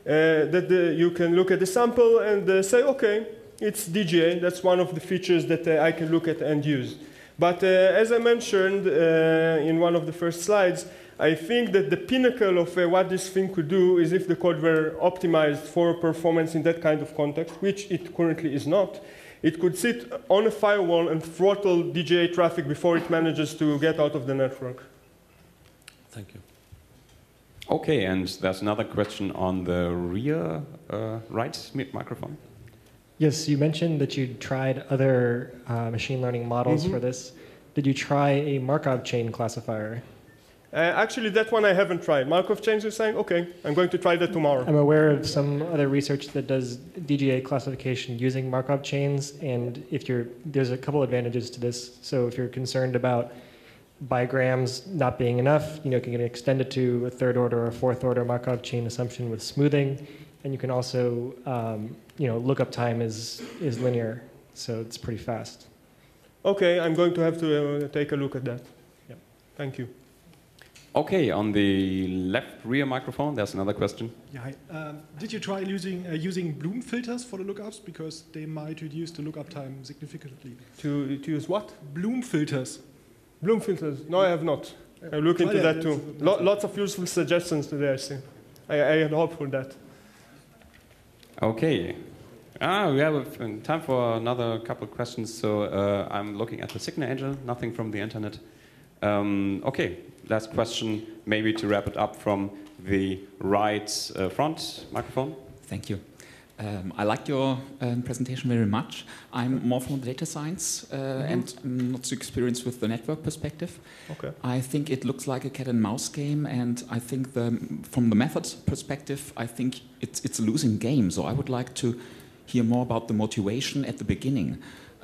that the, you can look at the sample and uh, say, okay, it's D G A. That's one of the features that uh, I can look at and use. But uh, as I mentioned uh, in one of the first slides, I think that the pinnacle of uh, what this thing could do is if the code were optimized for performance in that kind of context, which it currently is not. It could sit on a firewall and throttle D G A traffic before it manages to get out of the network. Thank you. Okay, and there's another question on the rear uh, right microphone. Yes, you mentioned that you tried other uh, machine learning models mm-hmm. for this. Did you try a Markov chain classifier? Uh, actually, that one I haven't tried. Markov chains, you're saying? Okay, I'm going to try that tomorrow. I'm aware of some other research that does D G A classification using Markov chains, and if you're, there's a couple advantages to this. So if you're concerned about bigrams not being enough, you know, you can extend it to a third order or a fourth order Markov chain assumption with smoothing, and you can also, um, you know, lookup time is is linear, so it's pretty fast. Okay, I'm going to have to uh, take a look at that. Yeah, thank you. Okay, on the left rear microphone, there's another question. Yeah, hi. Um, did you try using uh, using Bloom filters for the lookups, because they might reduce the lookup time significantly? To to use what? Bloom filters. Bloom filters? No, I have not. I look into yeah, that too. Lo lots of useful suggestions today, I see. I, I had hope for that. Okay. Ah, we have uh, time for another couple of questions. So uh, I'm looking at the Signal Angel, nothing from the internet. Um, okay, last question, maybe to wrap it up from the right uh, front microphone. Thank you. Um, I liked your um, presentation very much. I'm more from the data science uh, mm-hmm. and I'm not so experienced with the network perspective. Okay. I think it looks like a cat and mouse game, and I think the, from the method perspective, I think it's, it's a losing game. So I would like to hear more about the motivation at the beginning.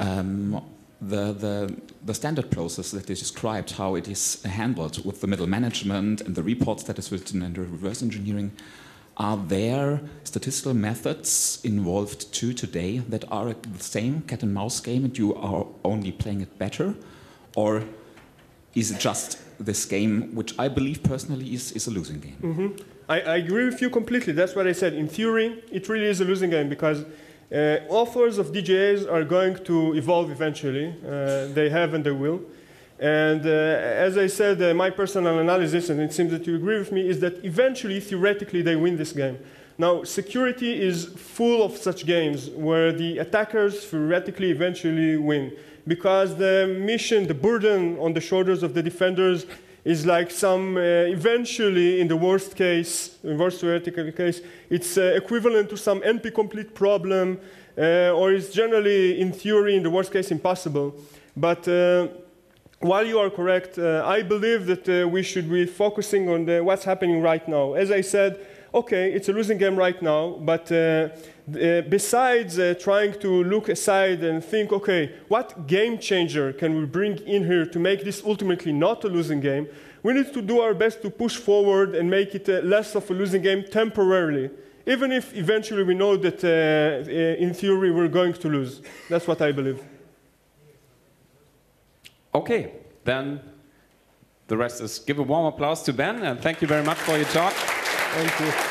Um, the, the, the standard process that is described, how it is handled with the middle management and the reports that is written and the reverse engineering. Are there statistical methods involved too today that are the same cat and mouse game and you are only playing it better? Or is it just this game, which I believe personally is, is a losing game? Mm-hmm. I, I agree with you completely. That's what I said. In theory, it really is a losing game because uh, authors of D G As are going to evolve eventually. Uh, they have and they will. And uh, as I said, uh, my personal analysis, and it seems that you agree with me, is that eventually, theoretically, they win this game. Now, security is full of such games where the attackers theoretically eventually win. Because the mission, the burden on the shoulders of the defenders is like some, uh, eventually, in the worst case, in worst theoretical case, it's uh, equivalent to some N P-complete problem, uh, or is generally, in theory, in the worst case, impossible. But uh, while you are correct, uh, I believe that uh, we should be focusing on the, what's happening right now. As I said, okay, it's a losing game right now, but uh, uh, besides uh, trying to look aside and think, okay, what game changer can we bring in here to make this ultimately not a losing game, we need to do our best to push forward and make it uh, less of a losing game temporarily, even if eventually we know that uh, in theory we're going to lose. That's what I believe. Okay, then the rest is give a warm applause to Ben, and thank you very much for your talk. Thank you.